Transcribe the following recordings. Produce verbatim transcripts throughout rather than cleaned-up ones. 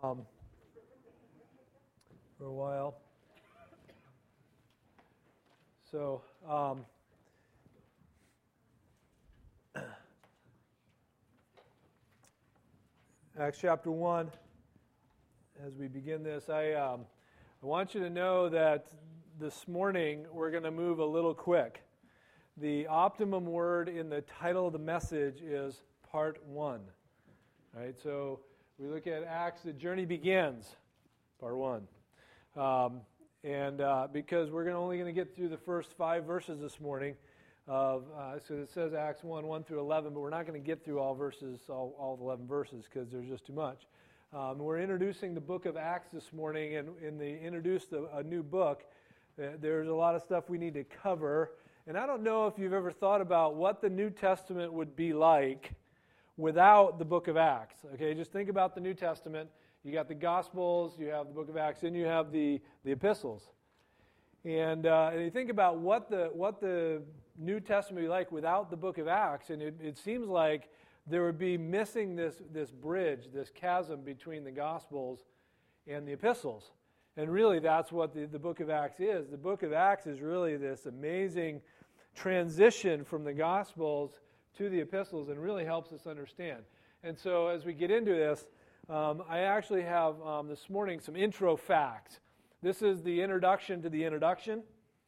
um, for a while. So, um, Acts chapter one, as we begin this, I, um, I want you to know that this morning we're going to move a little quick. The optimum word in the title of the message is part one. All right, so we look at Acts, the journey begins, part one. Um, and uh, because we're gonna, only going to get through the first five verses this morning, of uh, so it says Acts one, one through eleven, but we're not going to get through all verses, all, all eleven verses, because there's just too much. Um, we're introducing the book of Acts this morning, and in the introduced a, a new book, uh, there's a lot of stuff we need to cover. And I don't know if you've ever thought about what the New Testament would be like without the book of Acts. Okay, just think about the New Testament. You got the Gospels, you have the book of Acts, and you have the, the epistles. And, uh, and you think about what the what the New Testament would be like without the book of Acts, and it, it seems like there would be missing this, this bridge, this chasm between the Gospels and the epistles. And really that's what the, the book of Acts is. The book of Acts is really this amazing transition from the Gospels to the epistles, and really helps us understand. And so as we get into this, um, I actually have um, this morning some intro facts. This is the introduction to the introduction.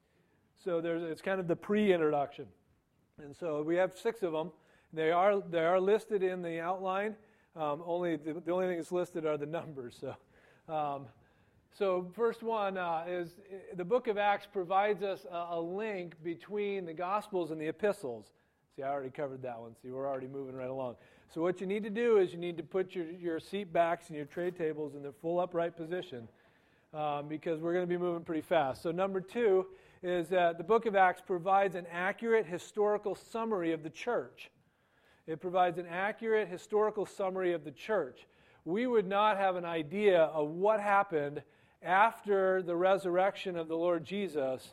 So there's it's kind of the pre-introduction. And so we have six of them. They are they are listed in the outline. Um, only the, the only thing that's listed are the numbers. So, um, so first one uh, is the book of Acts provides us a, a link between the Gospels and the epistles. See, I already covered that one. See, we're already moving right along. So what you need to do is you need to put your, your seat backs and your tray tables in the full upright position, um, because we're going to be moving pretty fast. So number two is that the book of Acts provides an accurate historical summary of the church. It provides an accurate historical summary of the church. We would not have an idea of what happened after the resurrection of the Lord Jesus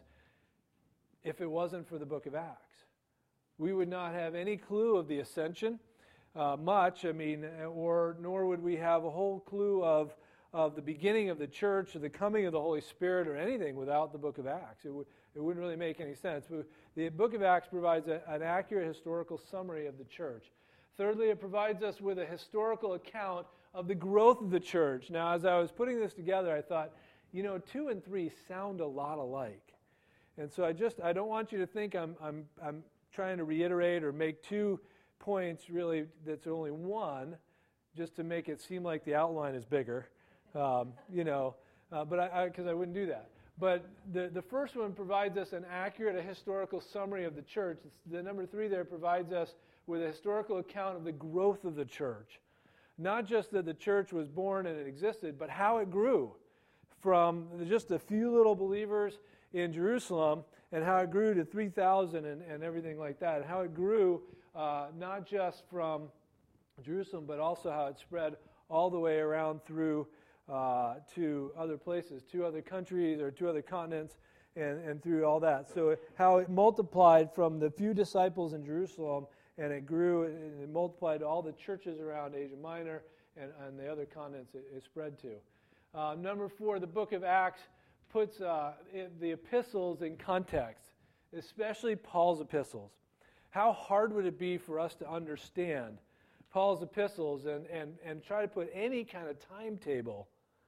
if it wasn't for the book of Acts. We would not have any clue of the ascension, uh, much, I mean, or nor would we have a whole clue of, of the beginning of the church or the coming of the Holy Spirit or anything without the book of Acts. It, w- it wouldn't really make any sense. But the book of Acts provides a, an accurate historical summary of the church. Thirdly, it provides us with a historical account of the growth of the church. Now, as I was putting this together, I thought, you know, two and three sound a lot alike. And so I just, I don't want you to think I'm, I'm, I'm trying to reiterate or make two points really that's only one, just to make it seem like the outline is bigger, um, you know, uh, but I, because I, I wouldn't do that. But the, the first one provides us an accurate, a historical summary of the church. It's the number three there provides us with a historical account of the growth of the church. Not just that the church was born and it existed, but how it grew from just a few little believers in Jerusalem, and how it grew to three thousand and, and everything like that, and how it grew uh, not just from Jerusalem, but also how it spread all the way around through uh, to other places, to other countries or to other continents, and, and through all that. So how it multiplied from the few disciples in Jerusalem, and it grew, and it multiplied to all the churches around Asia Minor and, and the other continents it, it spread to. Uh, number four, the book of Acts puts uh, the epistles in context, especially Paul's epistles. How hard would it be for us to understand Paul's epistles and, and, and try to put any kind of timetable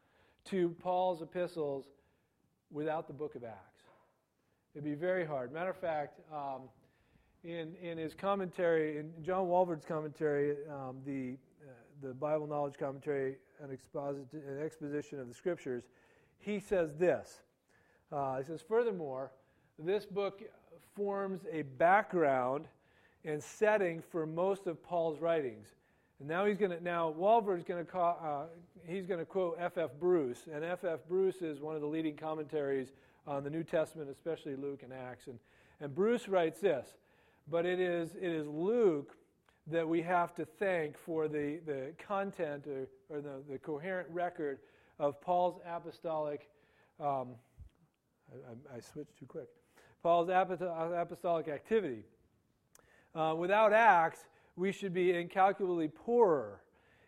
to Paul's epistles without the book of Acts? It'd be very hard. Matter of fact, um, in, in his commentary, in John Walvoord's commentary, um, the, uh, the Bible Knowledge Commentary, an, exposit- an exposition of the Scriptures, he says this. Uh, he says, furthermore, this book forms a background and setting for most of Paul's writings. And now he's going to now Walvoord is going to call, uh, he's going to quote F F Bruce, and F F Bruce is one of the leading commentaries on the New Testament, especially Luke and Acts. And and Bruce writes this: but it is it is Luke that we have to thank for the the content or, or the, the coherent record of Paul's apostolic, um, I, I switched too quick, Paul's apostolic activity. Uh, without Acts, we should be incalculably poorer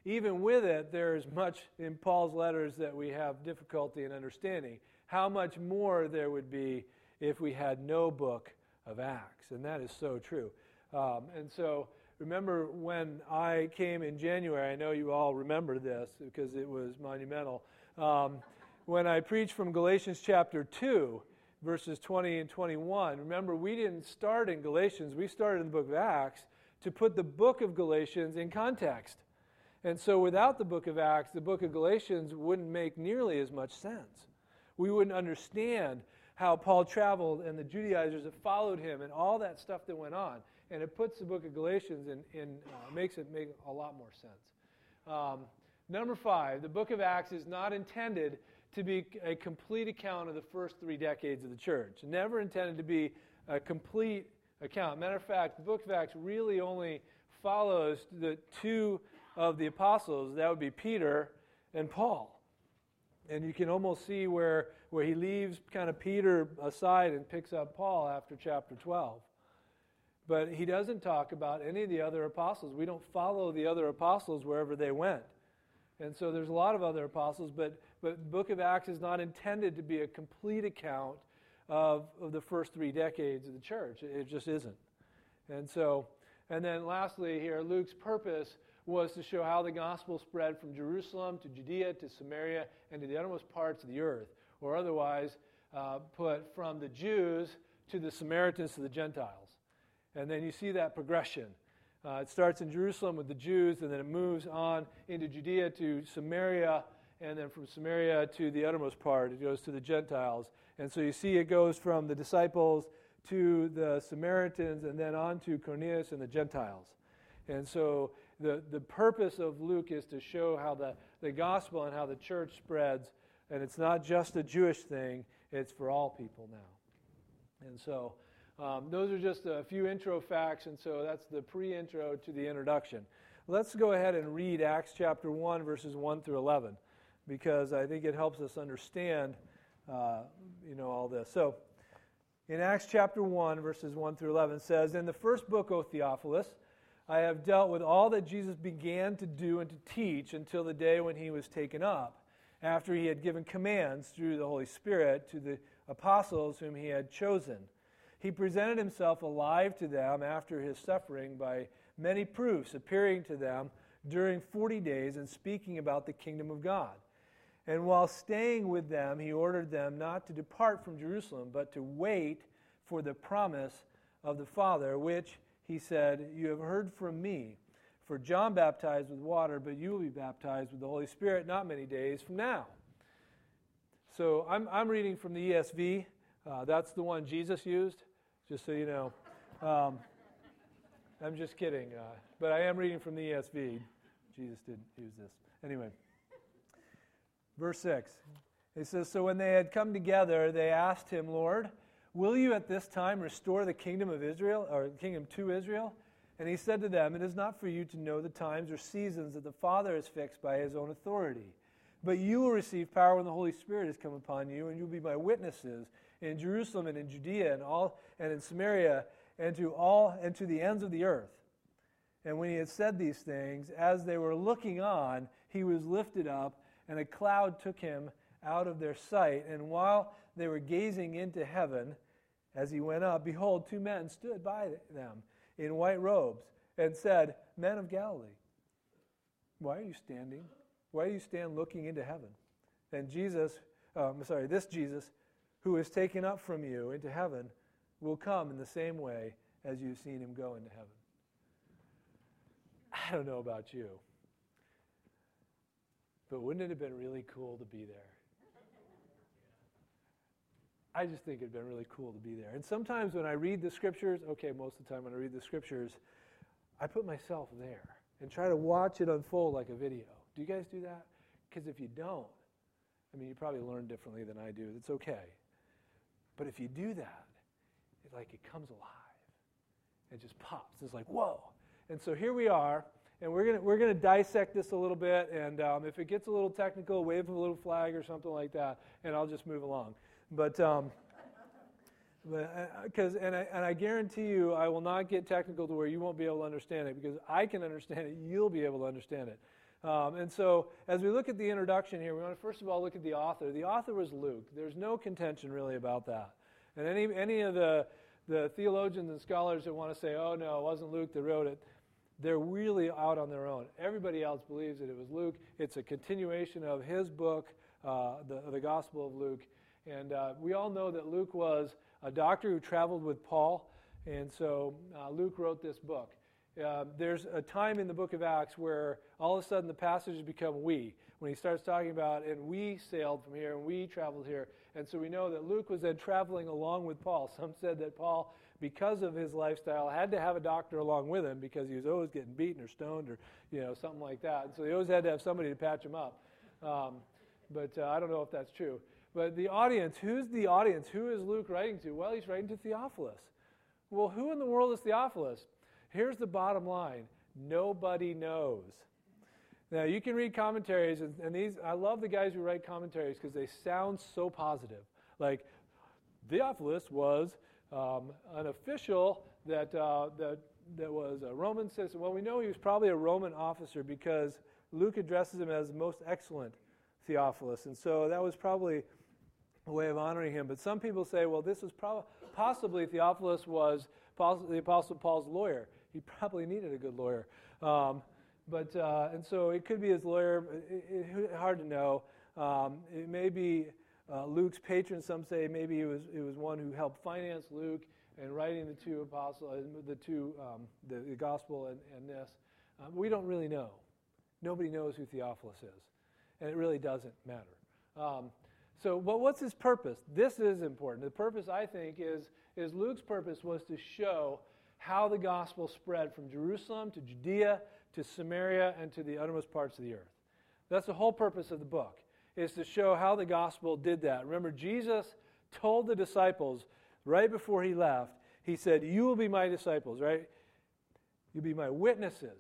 even with it, there is much in Paul's letters that we have difficulty in understanding. How much more there would be if we had no book of Acts, and that is so true. Um, and so remember when I came in January, I know you all remember this because it was monumental, um, when I preached from Galatians chapter two, verses twenty and twenty-one. Remember, we didn't start in Galatians, we started in the book of Acts to put the book of Galatians in context. And so without the book of Acts, the book of Galatians wouldn't make nearly as much sense. We wouldn't understand how Paul traveled and the Judaizers that followed him and all that stuff that went on. And it puts the book of Galatians in, in uh, makes it make a lot more sense. Um, number five, the book of Acts is not intended to be a complete account of the first three decades of the church. Never intended to be a complete account. Matter of fact, the book of Acts really only follows the two of the apostles. That would be Peter and Paul. And you can almost see where, where he leaves kind of Peter aside and picks up Paul after chapter twelve. But he doesn't talk about any of the other apostles. We don't follow the other apostles wherever they went. And so there's a lot of other apostles, but, but the book of Acts is not intended to be a complete account of, of the first three decades of the church. It, it just isn't. And so, and then lastly here, Luke's purpose was to show how the gospel spread from Jerusalem to Judea to Samaria and to the uttermost parts of the earth, or otherwise uh, put from the Jews to the Samaritans to the Gentiles. And then you see that progression. Uh, it starts in Jerusalem with the Jews, and then it moves on into Judea to Samaria, and then from Samaria to the uttermost part, it goes to the Gentiles. And so you see it goes from the disciples to the Samaritans, and then on to Cornelius and the Gentiles. And so the, the purpose of Luke is to show how the, the gospel and how the church spreads, and it's not just a Jewish thing, it's for all people now. And so um, those are just a few intro facts, and so that's the pre-intro to the introduction. Let's go ahead and read Acts chapter one, verses one through eleven, because I think it helps us understand uh, you know, all this. So in Acts chapter one, verses one through eleven, it says, "In the first book, O Theophilus, I have dealt with all that Jesus began to do and to teach until the day when he was taken up, after he had given commands through the Holy Spirit to the apostles whom he had chosen. He presented himself alive to them after his suffering by many proofs, appearing to them during forty days and speaking about the kingdom of God. And while staying with them, he ordered them not to depart from Jerusalem, but to wait for the promise of the Father, which, he said, you have heard from me. For John baptized with water, but you will be baptized with the Holy Spirit not many days from now." So I'm, I'm reading from the E S V. Uh, that's the one Jesus used, just so you know. Um, I'm just kidding. Uh, but I am reading from the E S V. Jesus didn't use this. Anyway. Verse six. It says, "So when they had come together, they asked him, 'Lord, will you at this time restore the kingdom of Israel, or the kingdom to Israel?' And he said to them, 'It is not for you to know the times or seasons that the Father has fixed by his own authority. But you will receive power when the Holy Spirit has come upon you, and you'll be my witnesses in Jerusalem and in Judea and all and in Samaria and to all and to the ends of the earth.' And when he had said these things, as they were looking on, he was lifted up, and a cloud took him out of their sight. And while they were gazing into heaven, as he went up, behold, two men stood by them in white robes, and said, 'Men of Galilee, why are you standing? Why do you stand looking into heaven? And Jesus, um, sorry, this Jesus, who is taken up from you into heaven, will come in the same way as you've seen him go into heaven.'" I don't know about you, but wouldn't it have been really cool to be there? I just think it'd been really cool to be there. And sometimes when I read the scriptures, okay, most of the time when I read the scriptures, I put myself there and try to watch it unfold like a video. Do you guys do that? Because if you don't, I mean, you probably learn differently than I do. It's okay. But if you do that, it like it comes alive. It just pops. It's like, whoa. And so here we are, and we're gonna we're gonna dissect this a little bit. And um, if it gets a little technical, wave a little flag or something like that, and I'll just move along. But um, because and I and I guarantee you, I will not get technical to where you won't be able to understand it, because I can understand it. You'll be able to understand it. Um, and so as we look at the introduction here, we want to first of all look at the author. The author was Luke. There's no contention really about that. And any any of the, the theologians and scholars that want to say, oh, no, it wasn't Luke that wrote it, they're really out on their own. Everybody else believes that it was Luke. It's a continuation of his book, uh, the, the Gospel of Luke. And uh, we all know that Luke was a doctor who traveled with Paul. And so uh, Luke wrote this book. Uh, there's a time in the book of Acts where all of a sudden the passages become we, when he starts talking about, and we sailed from here, and we traveled here. And so we know that Luke was then traveling along with Paul. Some said that Paul, because of his lifestyle, had to have a doctor along with him because he was always getting beaten or stoned or, you know, something like that. And so he always had to have somebody to patch him up. Um, but uh, I don't know if that's true. But the audience, who's the audience? Who is Luke writing to? Well, he's writing to Theophilus. Well, who in the world is Theophilus? Here's the bottom line. Nobody knows. Now, you can read commentaries, and, and these, I love the guys who write commentaries because they sound so positive. Like, Theophilus was um, an official that, uh, that, that was a Roman citizen. Well, we know he was probably a Roman officer because Luke addresses him as most excellent Theophilus. And so that was probably a way of honoring him. But some people say, well, this was prob- possibly Theophilus was the Apostle Paul's lawyer. He probably needed a good lawyer. Um, but uh, and so it could be his lawyer. It, it, hard to know. Um, it may be uh, Luke's patron. Some say maybe it was it was one who helped finance Luke and writing the two apostles, the two um, the, the gospel and, and this. Um, we don't really know. Nobody knows who Theophilus is, and it really doesn't matter. Um, so, but what's his purpose? This is important. The purpose, I think, is is Luke's purpose was to show how the gospel spread from Jerusalem to Judea to Samaria and to the uttermost parts of the earth. That's the whole purpose of the book, is to show how the gospel did that. Remember, Jesus told the disciples right before he left, he said, you will be my disciples, right? You'll be my witnesses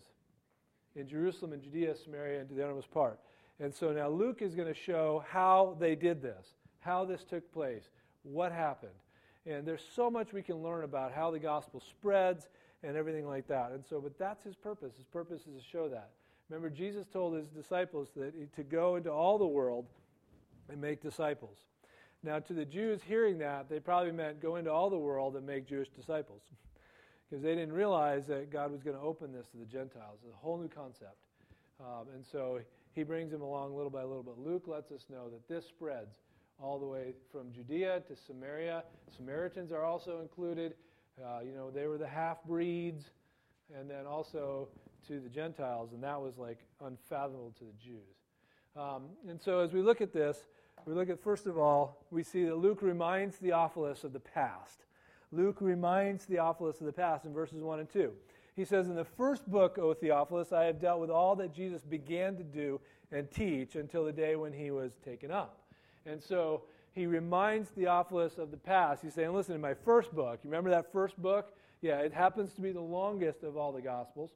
in Jerusalem and Judea, Samaria, and to the uttermost part. And so now Luke is going to show how they did this, how this took place, what happened. And there's so much we can learn about how the gospel spreads and everything like that. And so, but that's his purpose. His purpose is to show that. Remember, Jesus told his disciples that he, to go into all the world and make disciples. Now, to the Jews hearing that, they probably meant go into all the world and make Jewish disciples. Because they didn't realize that God was going to open this to the Gentiles. It's a whole new concept. Um, and so he brings them along little by little. But Luke lets us know that this spreads all the way from Judea to Samaria. Samaritans are also included. Uh, you know, they were the half-breeds. And then also to the Gentiles, and that was like unfathomable to the Jews. Um, and so as we look at this, we look at, first of all, we see that Luke reminds Theophilus of the past. Luke reminds Theophilus of the past in verses one and two. He says, in the first book, O Theophilus, I have dealt with all that Jesus began to do and teach until the day when he was taken up. And so he reminds Theophilus of the past. He's saying, listen, in my first book, you remember that first book? Yeah, it happens to be the longest of all the Gospels.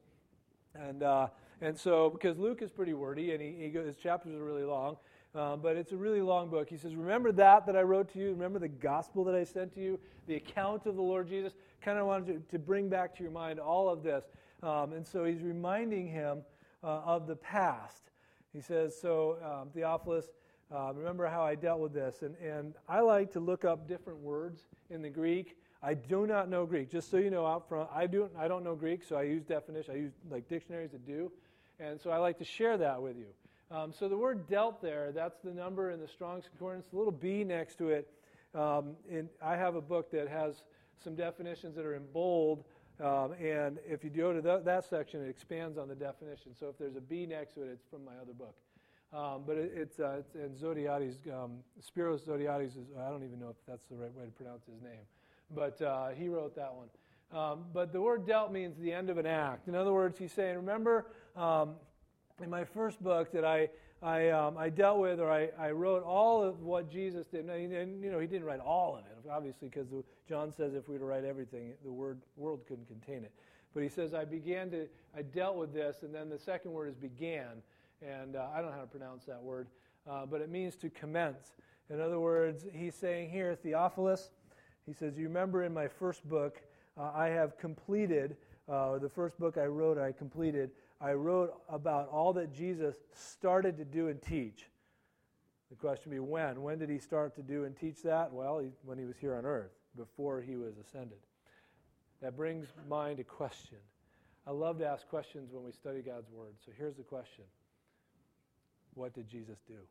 And uh, and so, because Luke is pretty wordy, and he, he his chapters are really long, um, but it's a really long book. He says, remember that that I wrote to you? Remember the gospel that I sent to you? The account of the Lord Jesus? Kind of wanted to, to bring back to your mind all of this. Um, and so he's reminding him uh, of the past. He says, so um, Theophilus, uh, remember how I dealt with this. And, and I like to look up different words in the Greek. I do not know Greek. Just so you know out front, I, do, I don't know Greek, so I use definition. I use like dictionaries that do. And so I like to share that with you. Um, so the word dealt there, that's the number in the Strong's Concordance, the little B next to it. Um, and I have a book that has some definitions that are in bold. Um, and if you go to the, that section, it expands on the definition. So if there's a B next to it, it's from my other book. Um, but it, it's, uh, it's and Zodhiates, um, Spiros Zodhiates, is, I don't even know if that's the right way to pronounce his name. But uh, he wrote that one. Um, but the word dealt means the end of an act. In other words, he's saying, remember um, in my first book that I I, um, I dealt with, or I, I wrote all of what Jesus did. And, and you know, he didn't write all of it, obviously, because John says if we were to write everything, the word world couldn't contain it. But he says, I began to, I dealt with this, and then the second word is began. And uh, I don't know how to pronounce that word, uh, but it means to commence. In other words, he's saying here, Theophilus, he says, you remember in my first book, uh, I have completed, uh, the first book I wrote, I completed, I wrote about all that Jesus started to do and teach. The question would be when? When did he start to do and teach that? Well, he, when he was here on earth, before he was ascended. That brings mind a question. I love to ask questions when we study God's Word. So here's the question. What did Jesus do?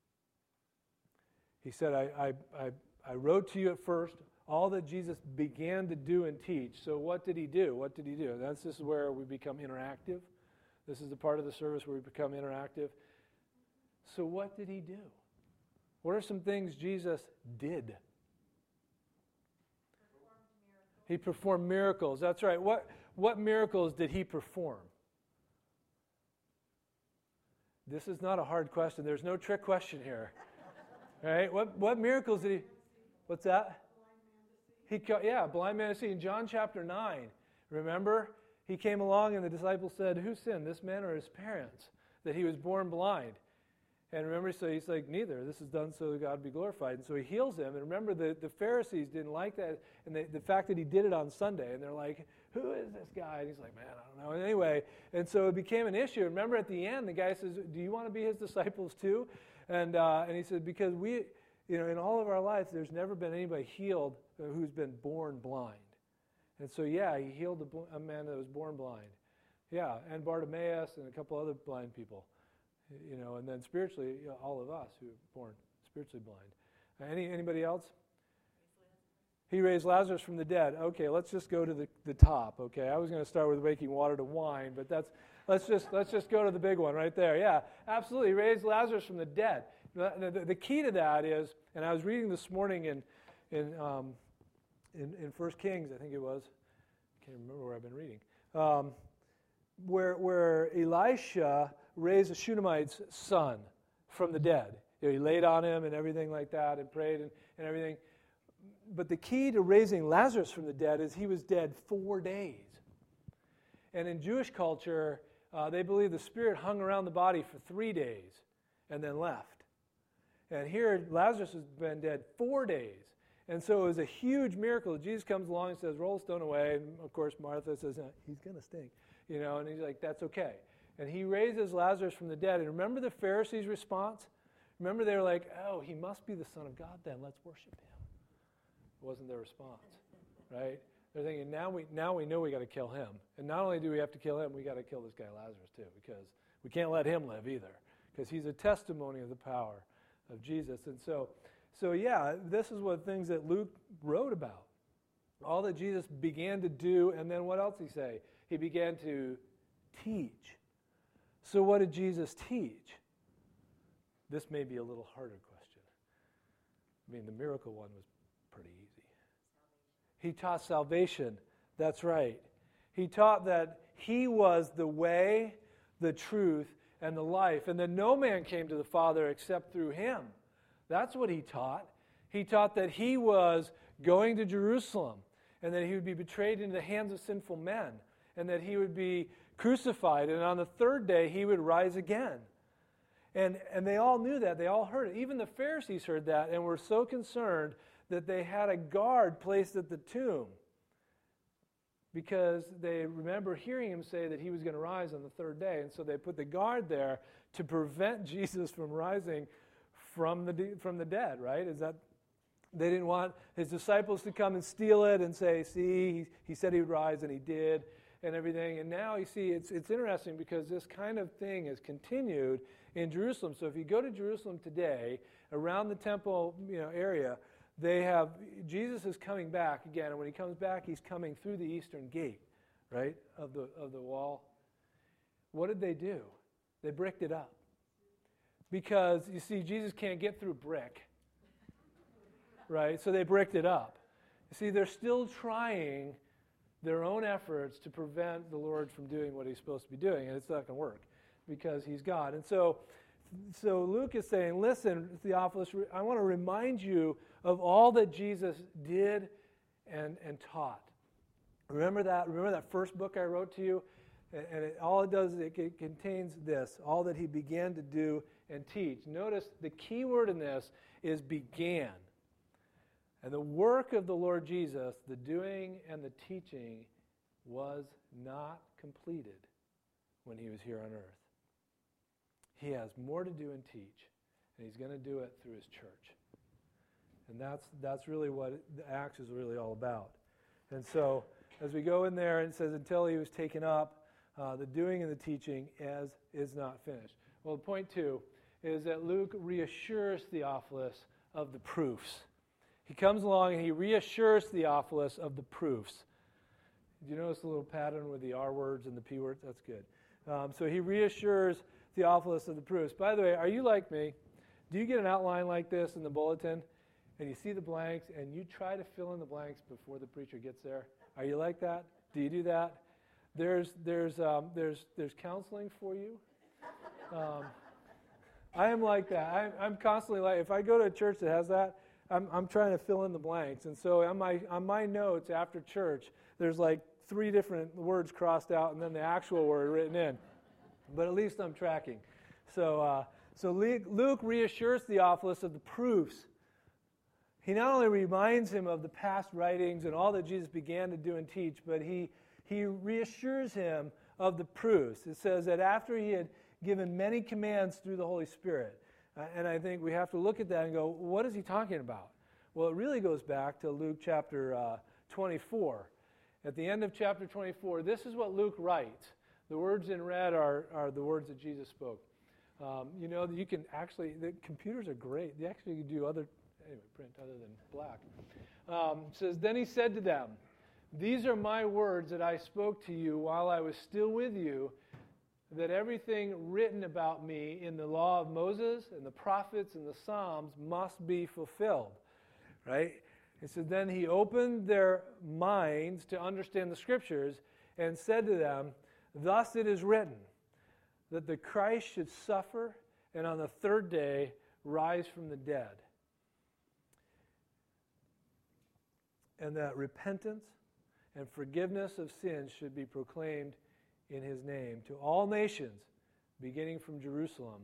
He said, I, I, I, I wrote to you at first all that Jesus began to do and teach. So what did he do? What did he do? That's, this is where we become interactive. This is the part of the service where we become interactive. So what did he do? What are some things Jesus did? He performed miracles. That's right. What, what miracles did he perform? This is not a hard question. There's no trick question here. Right? What, what miracles did he... What's that? He, yeah, blind man to see. In John chapter nine, remember? He came along and the disciples said, who sinned, this man or his parents, that he was born blind? And remember, so he's like, neither. This is done so that God be glorified. And so he heals him. And remember, the, the Pharisees didn't like that. And they, the fact that he did it on Sunday. And they're like, who is this guy? And he's like, man, I don't know. And anyway, and so it became an issue. Remember, at the end, the guy says, do you want to be his disciples too? And uh, and he said, because we, you know, in all of our lives, there's never been anybody healed who's been born blind. And so, yeah, he healed a, bl- a man that was born blind. Yeah, and Bartimaeus and a couple other blind people. You know, and then spiritually, you know, all of us who are born spiritually blind. Any anybody else? He raised Lazarus from the dead. Okay, let's just go to the, the top. Okay, I was going to start with making water to wine, but that's let's just let's just go to the big one right there. Yeah, absolutely. He raised Lazarus from the dead. The, the, the key to that is, and I was reading this morning in in um, in, in First Kings, I think it was. I can't remember where I've been reading. Um, where where Elisha raised a Shunammite's son from the dead. You know, he laid on him and everything like that and prayed and, and everything. But the key to raising Lazarus from the dead is he was dead four days. And in Jewish culture, uh, they believe the spirit hung around the body for three days and then left. And here, Lazarus has been dead four days. And so it was a huge miracle. Jesus comes along and says, roll the stone away. And of course, Martha says, he's going to stink. You know, and he's like, that's okay. And he raises Lazarus from the dead. And remember the Pharisees' response? Remember they were like, oh, he must be the Son of God then. Let's worship him. It wasn't their response, right? They're thinking, now we now we know we got to kill him. And not only do we have to kill him, we got to kill this guy Lazarus too, because we can't let him live either, because he's a testimony of the power of Jesus. And so, so yeah, this is what things that Luke wrote about. All that Jesus began to do, and then what else did he say? He began to teach. So what did Jesus teach? This may be a little harder question. I mean, the miracle one was pretty easy. He taught salvation. That's right. He taught that he was the way, the truth, and the life, and that no man came to the Father except through him. That's what he taught. He taught that he was going to Jerusalem, and that he would be betrayed into the hands of sinful men, and that he would be crucified, and on the third day he would rise again. And, and they all knew that. They all heard it. Even the Pharisees heard that and were so concerned that they had a guard placed at the tomb, because they remember hearing him say that he was going to rise on the third day. And so they put the guard there to prevent Jesus from rising from the de- from the dead, right? Is that they didn't want his disciples to come and steal it and say, see, he, he said he would rise and he did, and everything. And now you see, it's it's interesting because this kind of thing has continued in Jerusalem. So if you go to Jerusalem today, around the temple, you know, area, they have, Jesus is coming back again, and when he comes back, he's coming through the eastern gate, right, of the of the wall. What did they do? They bricked it up. Because, you see, Jesus can't get through brick, right? So they bricked it up. You see, they're still trying their own efforts to prevent the Lord from doing what he's supposed to be doing, and it's not going to work because he's God. And so, so Luke is saying, listen, Theophilus, I want to remind you of all that Jesus did and, and taught. Remember that? Remember that first book I wrote to you? And, and it, all it does is it, it contains this, all that he began to do and teach. Notice the key word in this is began. And the work of the Lord Jesus, the doing and the teaching, was not completed when he was here on earth. He has more to do and teach, and he's going to do it through his church. And that's that's really what the Acts is really all about. And so as we go in there, it says, until he was taken up, uh, the doing and the teaching as is not finished. Well, point two is that Luke reassures Theophilus of the proofs. He comes along and he reassures Theophilus of the proofs. Do you notice the little pattern with the R words and the P words? That's good. Um, so he reassures Theophilus of the proofs. By the way, are you like me? Do you get an outline like this in the bulletin, and you see the blanks, and you try to fill in the blanks before the preacher gets there? Are you like that? Do you do that? There's there's um, there's there's counseling for you. Um, I am like that. I'm, I'm constantly like, if I go to a church that has that, I'm I'm trying to fill in the blanks. And so on my on my notes after church, there's like three different words crossed out, and then the actual word written in. But at least I'm tracking. So uh, so Luke reassures Theophilus of the proofs. He not only reminds him of the past writings and all that Jesus began to do and teach, but he he reassures him of the proofs. It says that after he had given many commands through the Holy Spirit, uh, and I think we have to look at that and go, what is he talking about? Well, it really goes back to Luke chapter uh, twenty-four. At the end of chapter twenty-four, this is what Luke writes. The words in red are, are the words that Jesus spoke. Um, you know, you can actually, the computers are great. They actually can do other, anyway, print other than black. Um, it says, then he said to them, these are my words that I spoke to you while I was still with you, that everything written about me in the law of Moses and the prophets and the Psalms must be fulfilled. Right? It says, then he opened their minds to understand the Scriptures and said to them, thus it is written, that the Christ should suffer and on the third day rise from the dead. And that repentance and forgiveness of sins should be proclaimed in his name to all nations, beginning from Jerusalem.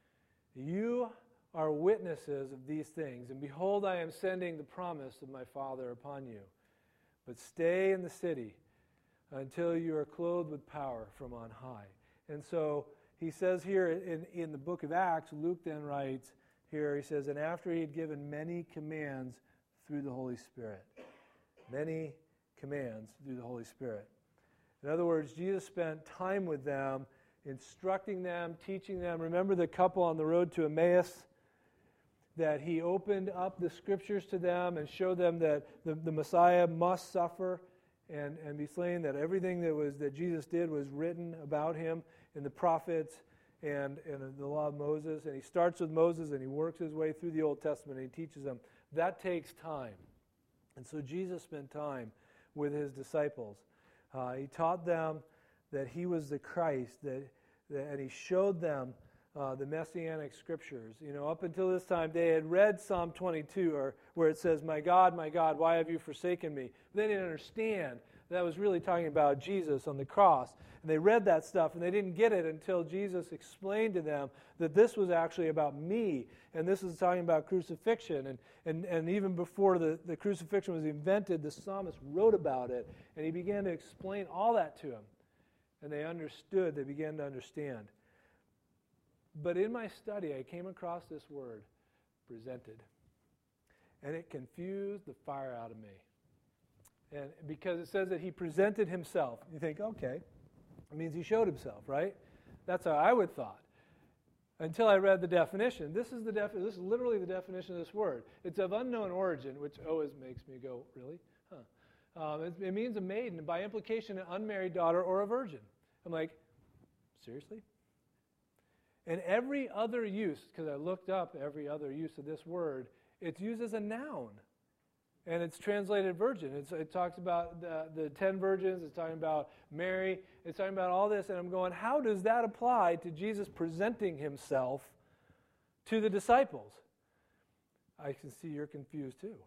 You are witnesses of these things, and behold, I am sending the promise of my Father upon you. But stay in the city until you are clothed with power from on high. And so he says here in, in the book of Acts, Luke then writes here, he says, and after he had given many commands through the Holy Spirit. Many commands through the Holy Spirit. In other words, Jesus spent time with them, instructing them, teaching them. Remember the couple on the road to Emmaus? That he opened up the Scriptures to them and showed them that the, the Messiah must suffer and, and be slain, that everything that was that Jesus did was written about him in the prophets and, and the law of Moses. And he starts with Moses and he works his way through the Old Testament and he teaches them. That takes time. And so Jesus spent time with his disciples. Uh, he taught them that he was the Christ, that, that and he showed them uh, the Messianic Scriptures. You know, up until this time, they had read Psalm twenty-two, or where it says, "My God, my God, why have you forsaken me?" But they didn't understand that was really talking about Jesus on the cross. And they read that stuff, and they didn't get it until Jesus explained to them that this was actually about me, and this is talking about crucifixion. And and, and even before the, the crucifixion was invented, the psalmist wrote about it, and he began to explain all that to them. And they understood, they began to understand. But in my study, I came across this word, presented. And it confused the fire out of me. And because it says that he presented himself. You think, okay, it means he showed himself, right? That's how I would thought. Until I read the definition. This is the defi- This is literally the definition of this word. It's of unknown origin, which always makes me go, really? Huh. Um, it, it means a maiden, by implication, an unmarried daughter or a virgin. I'm like, seriously? And every other use, because I looked up every other use of this word, it's used as a noun. And it's translated virgin. It's, it talks about the, the ten virgins. It's talking about Mary. It's talking about all this. And I'm going, how does that apply to Jesus presenting himself to the disciples? I can see you're confused too.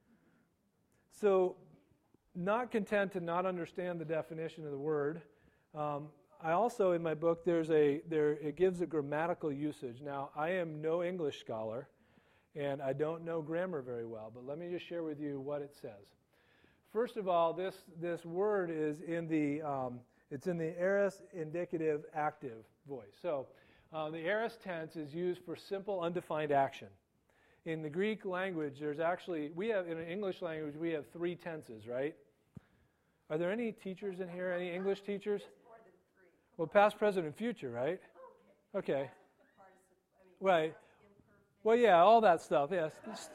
So, not content to not understand the definition of the word, um, I also, in my book, there's a there it gives a grammatical usage. Now, I am no English scholar. And I don't know grammar very well, but let me just share with you what it says. First of all, this, this word is in the um, It's in the aorist indicative active voice. So uh, the aorist tense is used for simple undefined action. In the Greek language, there's actually, we have, in the English language, we have three tenses, right? Are there any teachers in here, any English teachers? Well, past, present, and future, right? Okay. Right. Well, yeah, all that stuff, yes.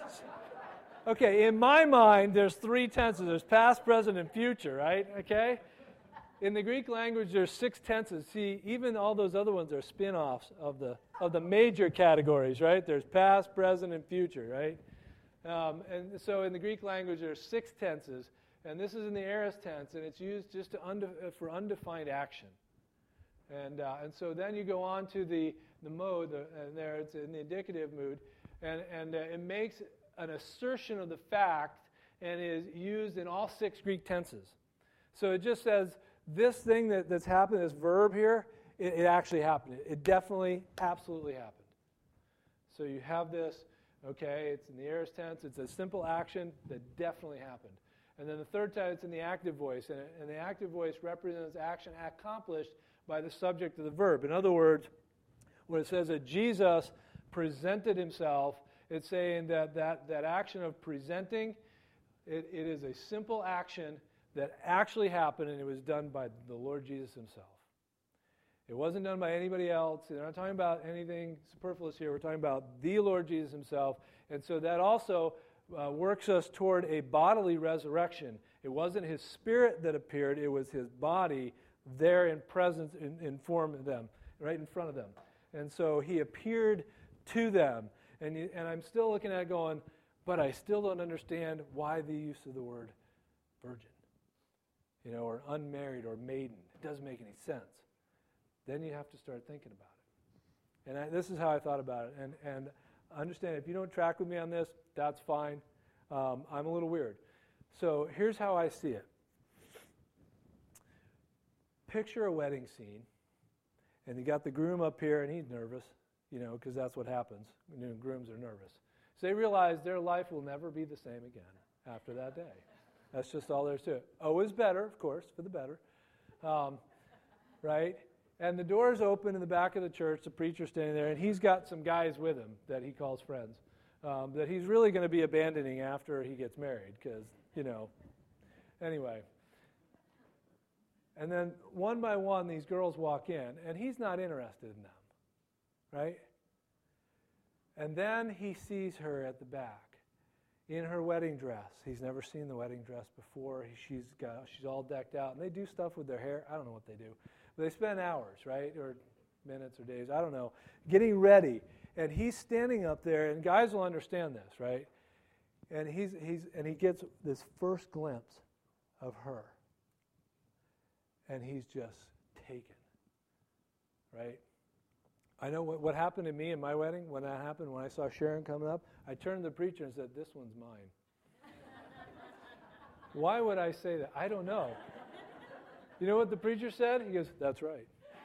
Okay, in my mind, there's three tenses. There's past, present, and future, right? Okay? In the Greek language, there's six tenses. See, even all those other ones are spin-offs of the of the major categories, right? There's past, present, and future, right? Um, and so in the Greek language, there's six tenses, and this is in the aorist tense, and it's used just to unde- for undefined action. And uh, and so then you go on to the the mode, the, and there it's in the indicative mood, and and uh, it makes an assertion of the fact and is used in all six Greek tenses. So it just says this thing that, that's happened, this verb here, it, it actually happened. It, it definitely, absolutely happened. So you have this, okay, it's in the aorist tense, it's a simple action that definitely happened. And then the third time, it's in the active voice, and, and the active voice represents action accomplished by the subject of the verb. In other words, when it says that Jesus presented himself, it's saying that that, that action of presenting, it, it is a simple action that actually happened, and it was done by the Lord Jesus himself. It wasn't done by anybody else. We're not talking about anything superfluous here. We're talking about the Lord Jesus himself. And so that also uh, works us toward a bodily resurrection. It wasn't his spirit that appeared. It was his body there in presence, in, in form of them, right in front of them. And so he appeared to them. And, and I'm still looking at it going, but I still don't understand why the use of the word virgin, you know, or unmarried or maiden. It doesn't make any sense. Then you have to start thinking about it. And I, this is how I thought about it. And, and understand, if you don't track with me on this, that's fine. Um, I'm a little weird. So here's how I see it. Picture a wedding scene, and you got the groom up here, and he's nervous, you know, because that's what happens. You know, grooms are nervous. So they realize their life will never be the same again after that day. That's just all there is to it. Oh is better, of course, for the better. Um, right? And the door's open in the back of the church, the preacher's standing there, and he's got some guys with him that he calls friends, um, that he's really going to be abandoning after he gets married, because, you know, anyway. And then one by one, these girls walk in, and he's not interested in them, right? And then he sees her at the back in her wedding dress. He's never seen the wedding dress before. He, she's got, she's all decked out, and they do stuff with their hair. I don't know what they do. But they spend hours, right, or minutes or days, I don't know, getting ready. And he's standing up there, and guys will understand this, right? And he's he's and he gets this first glimpse of her. And he's just taken, right? I know what, what happened to me in my wedding, when that happened, when I saw Sharon coming up, I turned to the preacher and said, this one's mine. Why would I say that? I don't know. You know what the preacher said? He goes, that's right.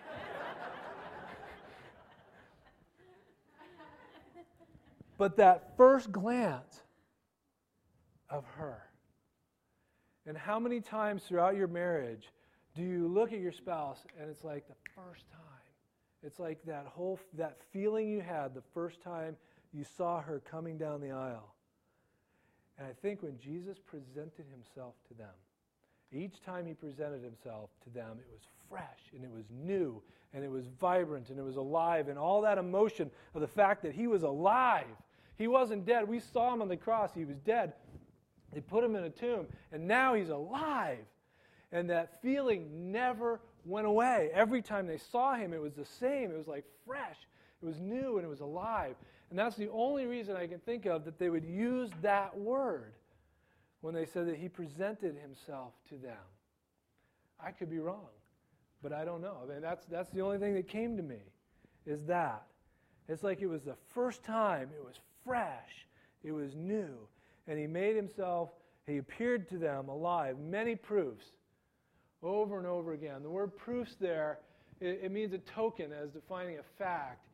But that first glance of her, and how many times throughout your marriage do you look at your spouse and it's like the first time? It's like that whole, that feeling you had the first time you saw her coming down the aisle. And I think when Jesus presented himself to them, each time he presented himself to them, it was fresh and it was new and it was vibrant and it was alive, and all that emotion of the fact that he was alive. He wasn't dead. We saw him on the cross. He was dead. They put him in a tomb, and now he's alive. And that feeling never went away. Every time they saw him, it was the same. It was like fresh. It was new, and it was alive. And that's the only reason I can think of that they would use that word when they said that he presented himself to them. I could be wrong, but I don't know. I mean, that's, that's the only thing that came to me, is that. It's like it was the first time. It was fresh. It was new. And he made himself, he appeared to them alive. Many proofs. Over and over again. The word proofs there, it, it means a token as defining a fact.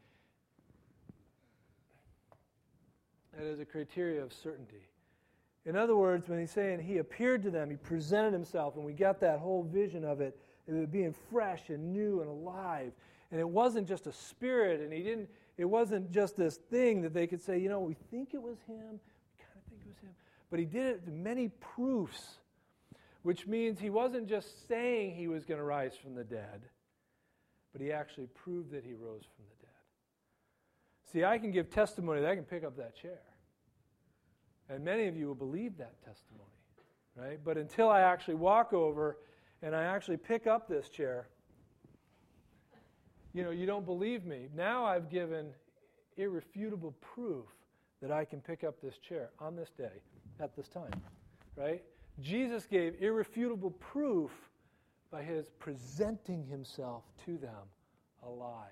That is a criteria of certainty. In other words, when he's saying he appeared to them, he presented himself, and we got that whole vision of it, it being fresh and new and alive. And it wasn't just a spirit, and he didn't, it wasn't just this thing that they could say, you know, we think it was him, we kind of think it was him. But he did it to many proofs, which means he wasn't just saying he was going to rise from the dead, but he actually proved that he rose from the dead. See, I can give testimony that I can pick up that chair. And many of you will believe that testimony, right? But until I actually walk over and I actually pick up this chair, you know, you don't believe me. Now I've given irrefutable proof that I can pick up this chair on this day, at this time, right? Jesus gave irrefutable proof by his presenting himself to them alive.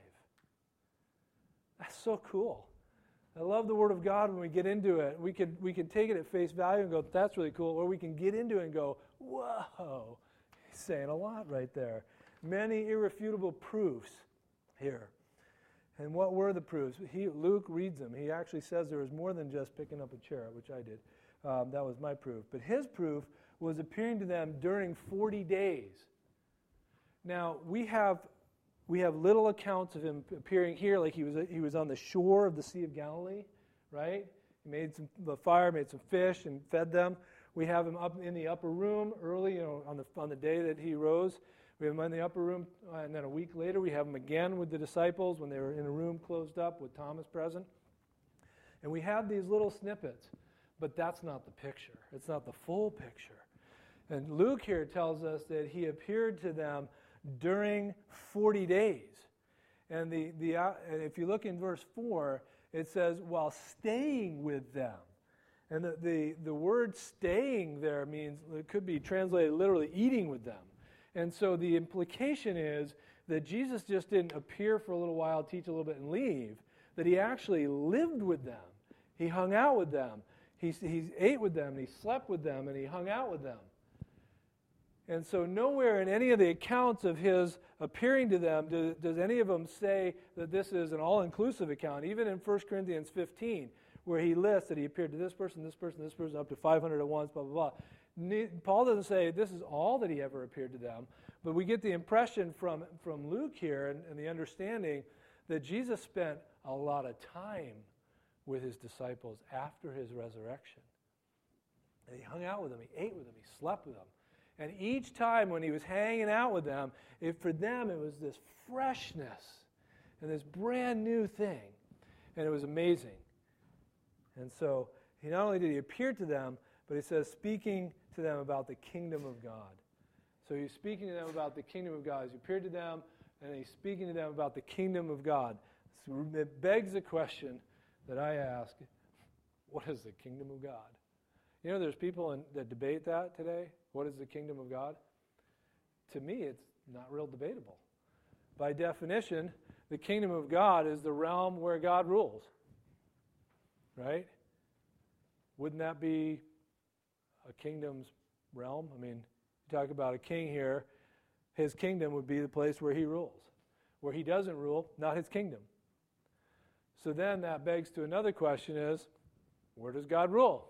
That's so cool. I love the Word of God when we get into it. We can, we can take it at face value and go, that's really cool, or we can get into it and go, whoa, he's saying a lot right there. Many irrefutable proofs here. And what were the proofs? He, Luke reads them. He actually says there was more than just picking up a chair, which I did. Um, that was my proof. But his proof was appearing to them during forty days. Now, we have we have little accounts of him appearing here, like he was he was on the shore of the Sea of Galilee, right? He made some the fire, made some fish, and fed them. We have him up in the upper room early, you know, on the on the day that he rose. We have him in the upper room, uh, and then a week later we have him again with the disciples when they were in a room closed up with Thomas present. And we have these little snippets, but that's not the picture. It's not the full picture. And Luke here tells us that he appeared to them during forty days. And the, the uh, if you look in verse four, it says, while staying with them. And the, the, the word staying there means, it could be translated literally eating with them. And so the implication is that Jesus just didn't appear for a little while, teach a little bit, and leave. That he actually lived with them. He hung out with them. He, he ate with them, and he slept with them, and he hung out with them. And so nowhere in any of the accounts of his appearing to them do, does any of them say that this is an all-inclusive account. Even in First Corinthians fifteen, where he lists that he appeared to this person, this person, this person, up to five hundred at once, blah, blah, blah. Paul doesn't say this is all that he ever appeared to them, but we get the impression from, from Luke here and, and the understanding that Jesus spent a lot of time with his disciples after his resurrection. And he hung out with them, he ate with them, he slept with them. And each time when he was hanging out with them, it, for them it was this freshness and this brand new thing. And it was amazing. And so he not only did he appear to them, but he says speaking to them about the kingdom of God. So he's speaking to them about the kingdom of God. He appeared to them, and he's speaking to them about the kingdom of God. So it begs the question that I ask, what is the kingdom of God? You know, there's people in, that debate that today. What is the kingdom of God? To me, it's not real debatable. By definition, the kingdom of God is the realm where God rules. Right? Wouldn't that be a kingdom's realm? I mean, you talk about a king here, his kingdom would be the place where he rules. Where he doesn't rule, not his kingdom. So then that begs to another question is, where does God rule?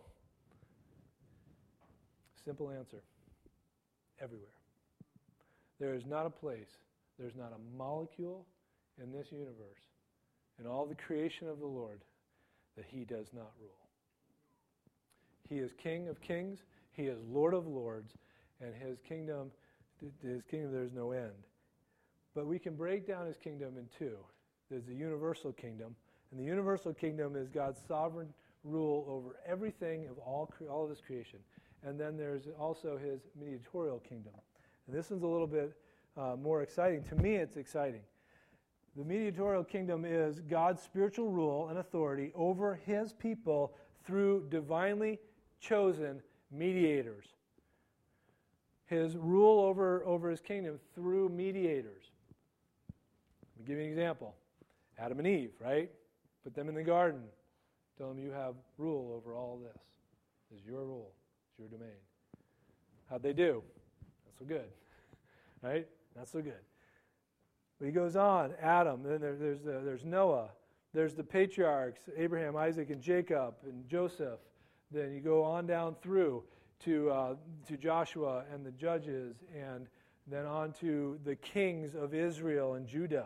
Simple answer. Everywhere. There is not a place, there's not a molecule in this universe, in all the creation of the Lord, that he does not rule. He is King of kings, he is Lord of lords, and his kingdom, his kingdom there's no end. But we can break down his kingdom in two. There's the universal kingdom, and the universal kingdom is God's sovereign rule over everything of all, all of his creation. And then there's also his mediatorial kingdom. And this one's a little bit uh, more exciting. To me, it's exciting. The mediatorial kingdom is God's spiritual rule and authority over his people through divinely chosen mediators. His rule over, over his kingdom through mediators. Let me give you an example. Adam and Eve, right? Put them in the garden. Tell them you have rule over all this. This is your rule. It's your domain. How'd they do? Not so good. Right? Not so good. But he goes on. Adam, then there, there's, the, there's Noah. There's the patriarchs, Abraham, Isaac, and Jacob, and Joseph. Then you go on down through to, uh, to Joshua and the judges and then on to the kings of Israel and Judah.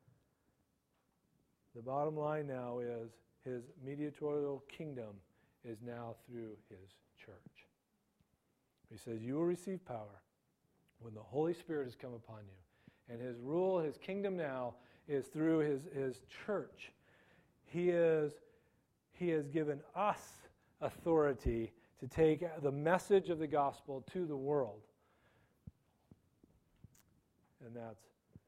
The bottom line now is his mediatorial kingdom is now through his church. He says, you will receive power when the Holy Spirit has come upon you. And his rule, his kingdom now is through his, his church. He is, he has given us authority to take the message of the gospel to the world. And that's,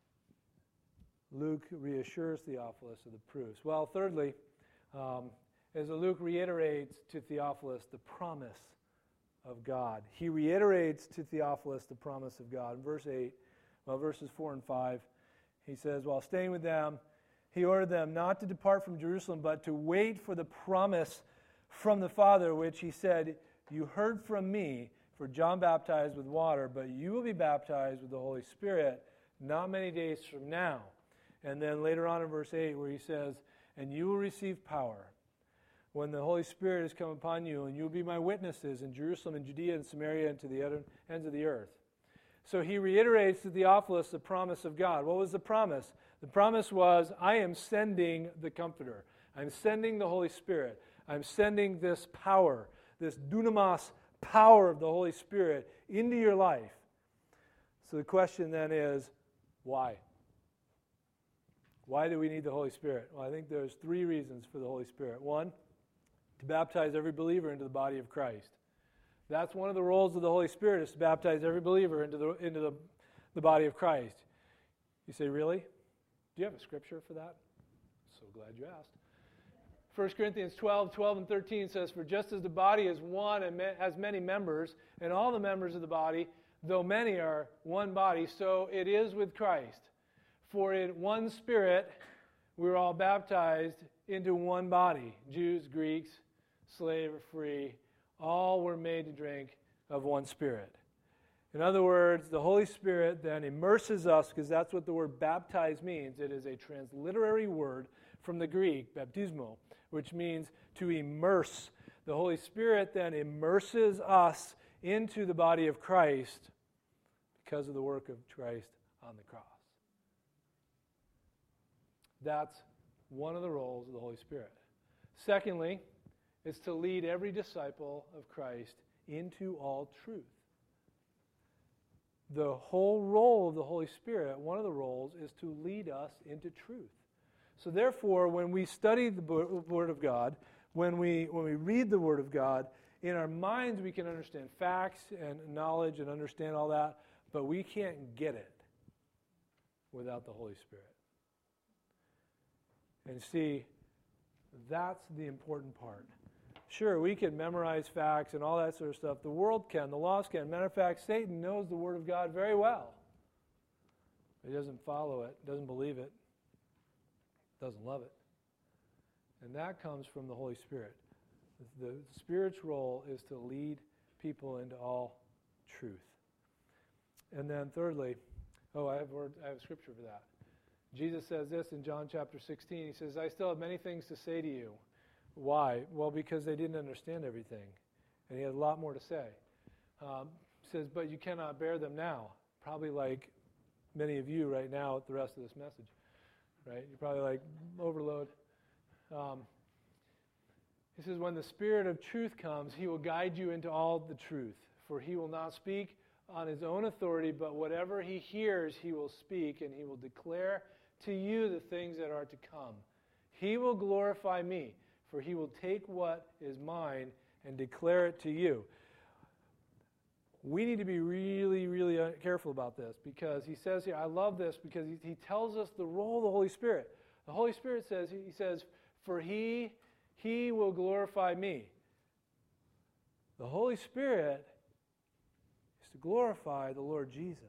Luke reassures Theophilus of the proofs. Well, thirdly, um, as Luke reiterates to Theophilus the promise of God. He reiterates to Theophilus the promise of God. In verse eight, well, verses four and five, he says, while staying with them, he ordered them not to depart from Jerusalem, but to wait for the promise from the Father, which he said, you heard from me, for John baptized with water, but you will be baptized with the Holy Spirit not many days from now. And then later on in verse eight, where he says, and you will receive power when the Holy Spirit has come upon you, and you will be my witnesses in Jerusalem and Judea and Samaria and to the other ends of the earth. So he reiterates to Theophilus the promise of God. What was the promise? The promise was, I am sending the Comforter. I'm sending the Holy Spirit. I'm sending this power, this dunamis power of the Holy Spirit into your life. So the question then is, why? Why do we need the Holy Spirit? Well, I think there's three reasons for the Holy Spirit. One, to baptize every believer into the body of Christ. That's one of the roles of the Holy Spirit, is to baptize every believer into the into the, the body of Christ. You say, really? Do you have a scripture for that? So glad you asked. First Corinthians twelve, twelve and thirteen says, for just as the body is one and has many members, and all the members of the body, though many are one body, so it is with Christ. For in one Spirit we were all baptized into one body, Jews, Greeks, slave or free, all were made to drink of one Spirit. In other words, the Holy Spirit then immerses us, because that's what the word baptize means. It is a transliterary word from the Greek, baptismo, which means to immerse. The Holy Spirit then immerses us into the body of Christ because of the work of Christ on the cross. That's one of the roles of the Holy Spirit. Secondly, it's to lead every disciple of Christ into all truth. The whole role of the Holy Spirit, one of the roles, is to lead us into truth. So therefore, when we study the Word of God, when we when we read the Word of God, in our minds we can understand facts and knowledge and understand all that, but we can't get it without the Holy Spirit. And see, that's the important part. Sure, we can memorize facts and all that sort of stuff. The world can, the lost can. Matter of fact, Satan knows the Word of God very well. He doesn't follow it, doesn't believe it, doesn't love it. And that comes from the Holy Spirit. The Spirit's role is to lead people into all truth. And then thirdly, oh, I have, word, I have scripture for that. Jesus says this in John chapter sixteen. He says, I still have many things to say to you. Why? Well, because they didn't understand everything. And he had a lot more to say. Um, he says, but you cannot bear them now. Probably like many of you right now at the rest of this message. Right? You're probably like, overload. Um, he says, when the Spirit of truth comes, he will guide you into all the truth. For he will not speak on his own authority, but whatever he hears, he will speak, and he will declare to you the things that are to come. He will glorify me, for he will take what is mine and declare it to you. We need to be really, really careful about this, because he says here, I love this, because he, he tells us the role of the Holy Spirit. The Holy Spirit says, he says, for he, he will glorify me. The Holy Spirit is to glorify the Lord Jesus.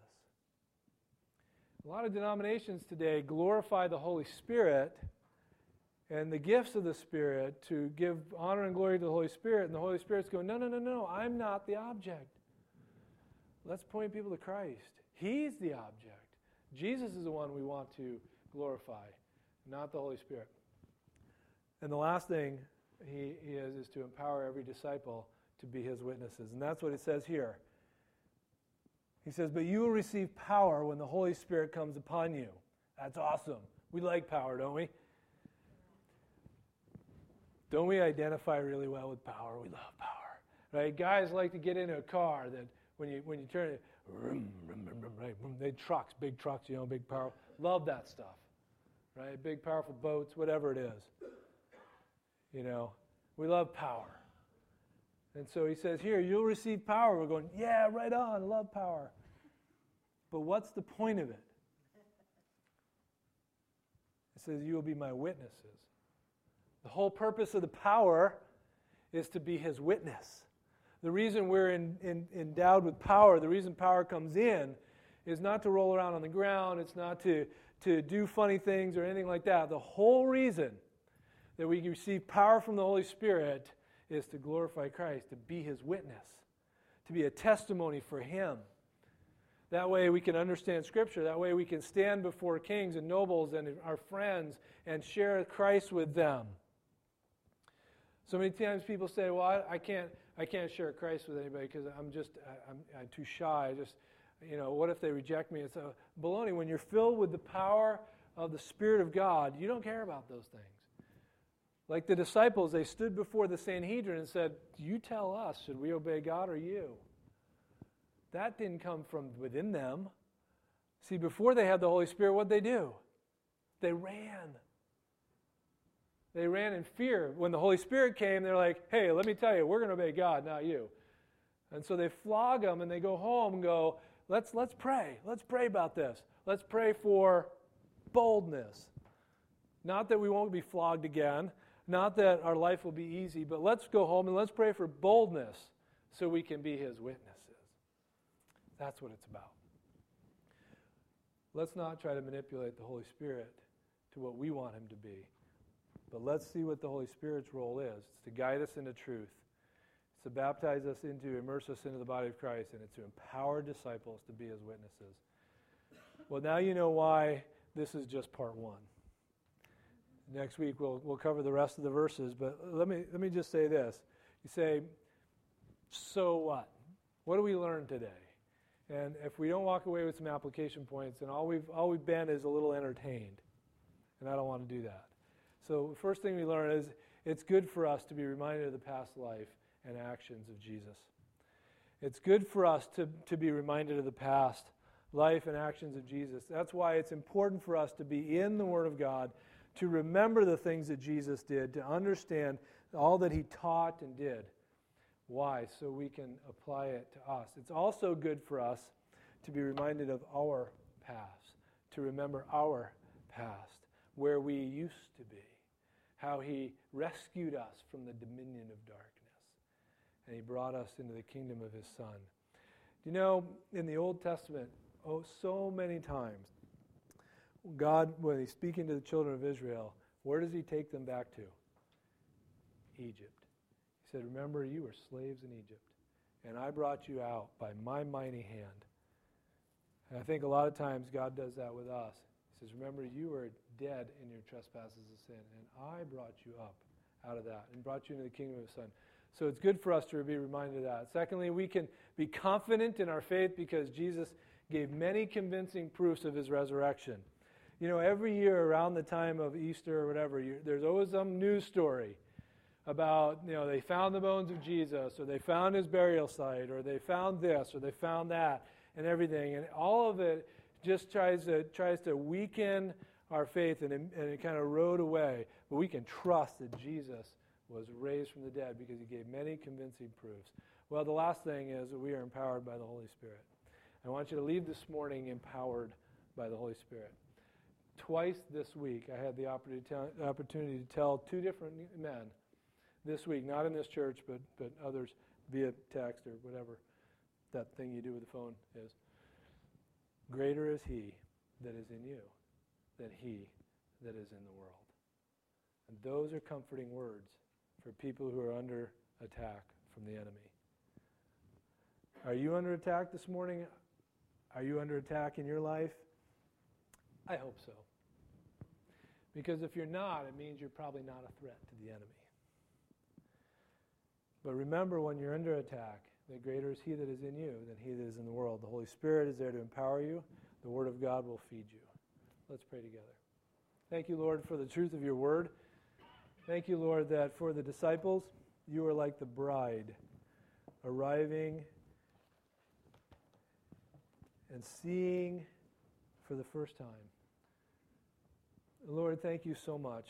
A lot of denominations today glorify the Holy Spirit and the gifts of the Spirit to give honor and glory to the Holy Spirit, and the Holy Spirit's going, no, no, no, no, I'm not the object. Let's point people to Christ. He's the object. Jesus is the one we want to glorify, not the Holy Spirit. And the last thing he, he is is to empower every disciple to be his witnesses. And that's what it says here. He says, but you will receive power when the Holy Spirit comes upon you. That's awesome. We like power, don't we? Don't we identify really well with power? We love power, right? Guys like to get into a car that when you when you turn it, vroom, vroom, vroom, vroom, right? They trucks, big trucks, you know, big power. Love that stuff, right? Big powerful boats, whatever it is. You know, we love power. And so he says, here, you'll receive power. We're going, yeah, right on, love power. But what's the point of it? It says, you will be my witnesses. The whole purpose of the power is to be his witness. The reason we're in, in, endowed with power, the reason power comes in, is not to roll around on the ground. It's not to, to do funny things or anything like that. The whole reason that we receive power from the Holy Spirit is to glorify Christ, to be his witness, to be a testimony for him. That way we can understand Scripture. That way we can stand before kings and nobles and our friends and share Christ with them. So many times people say, well, I, I can't I can't share Christ with anybody because I'm just, I, I'm, I'm too shy. I just, you know, what if they reject me? It's a baloney. When you're filled with the power of the Spirit of God, you don't care about those things. Like the disciples, they stood before the Sanhedrin and said, you tell us, should we obey God or you? That didn't come from within them. See, before they had the Holy Spirit, what'd they do? They ran. They ran in fear. When the Holy Spirit came, they're like, hey, let me tell you, we're going to obey God, not you. And so they flog them and they go home and go, let's, let's pray. Let's pray about this. Let's pray for boldness. Not that we won't be flogged again. Not that our life will be easy, but let's go home and let's pray for boldness so we can be his witnesses. That's what it's about. Let's not try to manipulate the Holy Spirit to what we want him to be. But let's see what the Holy Spirit's role is. It's to guide us into truth. It's to baptize us into, immerse us into the body of Christ, and it's to empower disciples to be his witnesses. Well, now you know why this is just part one. Next week we'll we'll cover the rest of the verses, but let me let me just say this. You say, so what? What do we learn today? And if we don't walk away with some application points, then all we've all we've been is a little entertained. And I don't want to do that. So the first thing we learn is it's good for us to be reminded of the past life and actions of Jesus. It's good for us to, to be reminded of the past life and actions of Jesus. That's why it's important for us to be in the Word of God, to remember the things that Jesus did, to understand all that he taught and did. Why? So we can apply it to us. It's also good for us to be reminded of our past, to remember our past, where we used to be, how he rescued us from the dominion of darkness, and he brought us into the kingdom of his Son. You know, in the Old Testament, oh, so many times, God, when he's speaking to the children of Israel, where does he take them back to? Egypt. He said, remember, you were slaves in Egypt, and I brought you out by my mighty hand. And I think a lot of times God does that with us. He says, remember, you were dead in your trespasses of sin, and I brought you up out of that and brought you into the kingdom of his Son. So it's good for us to be reminded of that. Secondly, we can be confident in our faith because Jesus gave many convincing proofs of his resurrection. You know, every year around the time of Easter or whatever, you, there's always some news story about, you know, they found the bones of Jesus, or they found his burial site, or they found this, or they found that, and everything. And all of it just tries to tries to weaken our faith, and it, and it kind of rode away. But we can trust that Jesus was raised from the dead because he gave many convincing proofs. Well, the last thing is that we are empowered by the Holy Spirit. I want you to leave this morning empowered by the Holy Spirit. Twice this week, I had the opportunity to tell, opportunity to tell two different men this week, not in this church, but, but others via text or whatever that thing you do with the phone is. Greater is he that is in you than he that is in the world. And those are comforting words for people who are under attack from the enemy. Are you under attack this morning? Are you under attack in your life? I hope so. Because if you're not, it means you're probably not a threat to the enemy. But remember, when you're under attack, that greater is he that is in you than he that is in the world. The Holy Spirit is there to empower you. The Word of God will feed you. Let's pray together. Thank you, Lord, for the truth of your Word. Thank you, Lord, that for the disciples, you are like the bride, arriving and seeing for the first time. Lord, thank you so much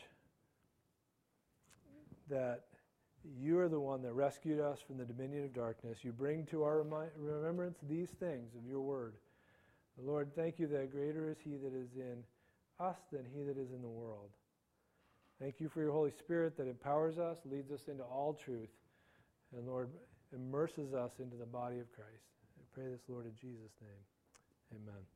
that you are the one that rescued us from the dominion of darkness. You bring to our remi- remembrance these things of your word. Lord, thank you that greater is he that is in us than he that is in the world. Thank you for your Holy Spirit that empowers us, leads us into all truth, and Lord, immerses us into the body of Christ. I pray this, Lord, in Jesus' name. Amen.